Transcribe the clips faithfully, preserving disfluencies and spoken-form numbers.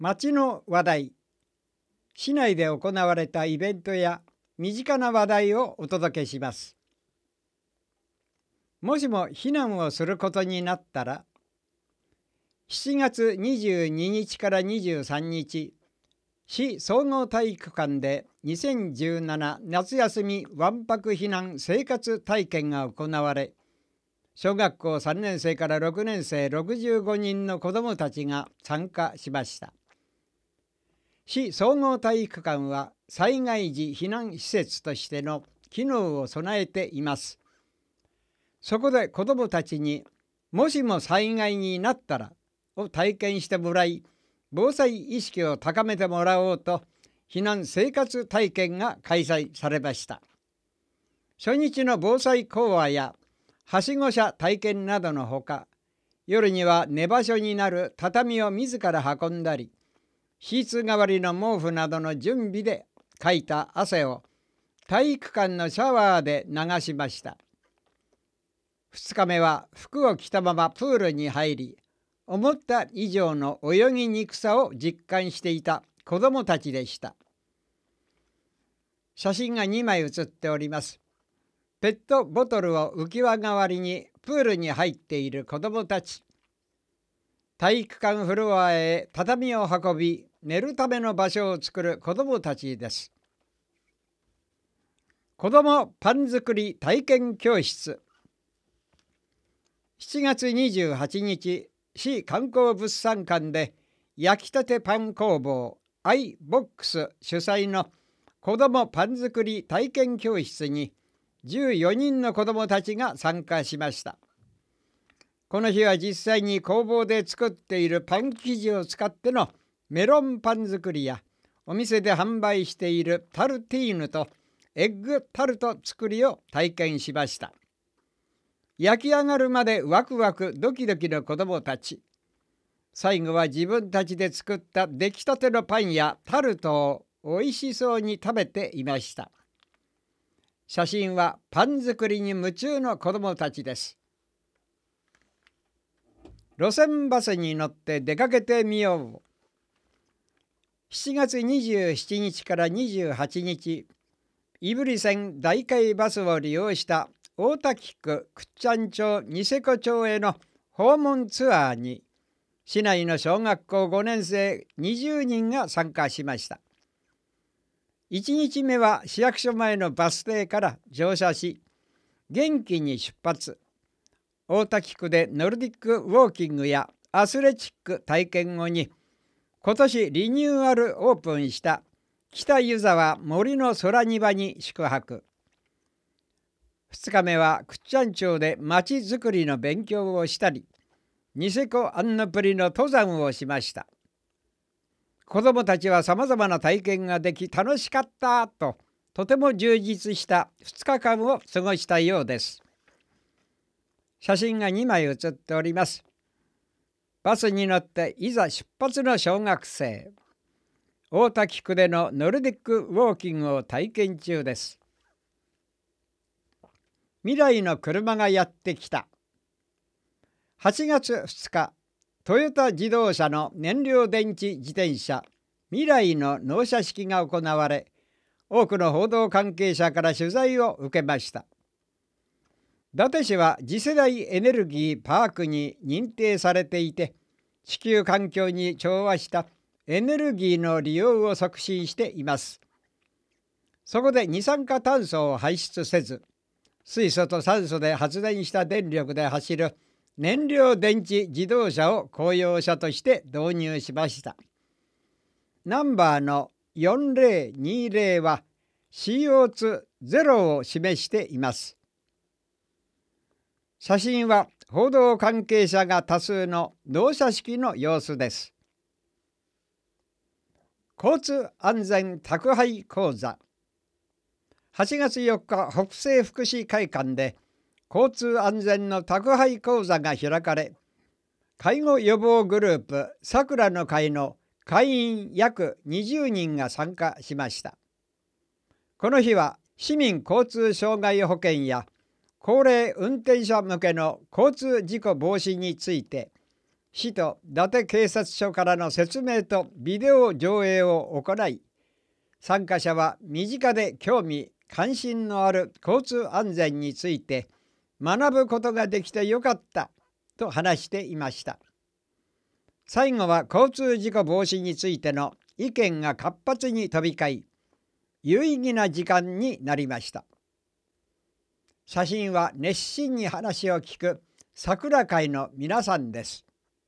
町の話題、市内で行われたイベントや身近な話題をお届けします。もしも避難をすることになったら、しちがつにじゅうににちからにじゅうさんにち、市総合体育館でにせんじゅうなな夏休みわんぱく避難生活体験が行われ、小学校さんねんせいからろくねんせいろくじゅうごにんの子どもたちが参加しました。市総合体育館は災害時避難施設としての機能を備えています。そこで子どもたちにもしも災害になったらを体験してもらい、防災意識を高めてもらおうと避難生活体験が開催されました。初日の防災講話やはしご車体験などのほか、夜には寝場所になる畳を自ら運んだり、シーツ代わりの毛布などの準備でかいた汗を体育館のシャワーで流しました。ふつかめは服を着たままプールに入り、思った以上の泳ぎにくさを実感していた子どもたちでした。写真がにまい写っております。ペットボトルを浮き輪代わりにプールに入っている子どもたち。体育館フロアへ畳を運び、寝るための場所を作る子どもたちです。子どもパン作り体験教室。しちがつにじゅうはちにち、市観光物産館で焼きたてパン工房アイボックス主催の子どもパン作り体験教室にじゅうよにんの子どもたちが参加しました。この日は実際に工房で作っているパン生地を使ってのメロンパン作りや、お店で販売しているタルティーヌとエッグタルト作りを体験しました。焼き上がるまでワクワクドキドキの子どもたち。最後は自分たちで作った出来たてのパンやタルトをおいしそうに食べていました。写真はパン作りに夢中の子どもたちです。路線バスに乗って出かけてみよう。しちがつにじゅうしちにちからにじゅうはちにち、胆振線代替バスを利用した大田区倶知安町ニセコ町への訪問ツアーに、市内の小学校ごねんせいにじゅうにんが参加しました。いちにちめは市役所前のバス停から乗車し、元気に出発。大田区でノルディックウォーキングやアスレチック体験後に、今年リニューアルオープンした北湯沢森の空庭に宿泊。ふつかめは倶知安町でまちづくりの勉強をしたり、ニセコアンノプリの登山をしました。子どもたちはさまざまな体験ができ楽しかったと、とても充実したふつかかんを過ごしたようです。写真がにまい写っております。バスに乗っていざ出発の小学生。大田区でのノルディックウォーキングを体験中です。未来の車がやってきた。はちがつふつか、トヨタ自動車の燃料電池自転車未来の納車式が行われ、多くの報道関係者から取材を受けました。伊達市は次世代エネルギーパークに認定されていて、地球環境に調和したエネルギーの利用を促進しています。そこで二酸化炭素を排出せず、水素と酸素で発電した電力で走る燃料電池自動車を公用車として導入しました。ナンバーのよんぜろにぜろは シーオーツーゼロ を示しています。写真は報道関係者が多数の納車式の様子です。交通安全宅配講座。はちがつよっか、北西福祉会館で交通安全の宅配講座が開かれ、介護予防グループさくらの会の会員約にじゅうにんが参加しました。この日は市民交通障害保険や高齢運転者向けの交通事故防止について市と伊達警察署からの説明とビデオ上映を行い、参加者は身近で興味関心のある交通安全について学ぶことができてよかったと話していました。最後は交通事故防止についての意見が活発に飛び交い、有意義な時間になりました。写真は熱心に話を聞く桜会の皆さんです。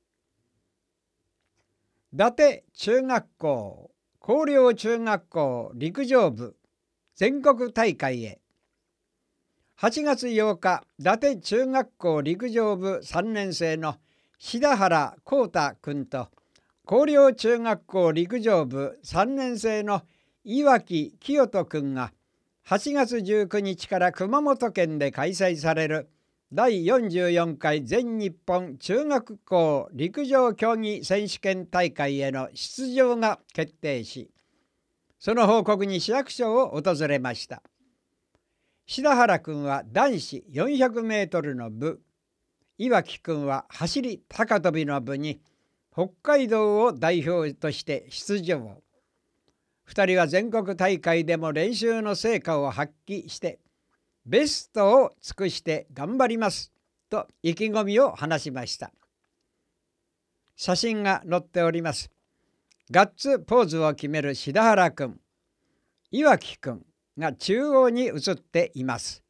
伊達中学校広陵中学校陸上部全国大会へ。はちがつようか、伊達中学校陸上部さんねん生の志田原幸太君と広陵中学校陸上部さんねん生の岩木清人君がはちがつじゅうくにちから熊本県で開催されるだいよんじゅうよんかい全日本中学校陸上競技選手権大会への出場が決定し、その報告に市役所を訪れました。志田原君は男子よんひゃくメートルの部、岩木君は走り高跳びの部に北海道を代表として出場。ふたりは全国大会でも練習の成果を発揮してベストを尽くして頑張りますと意気込みを話しました。写真が載っております。ガッツポーズを決める志田原君、岩木君が中央に写っています。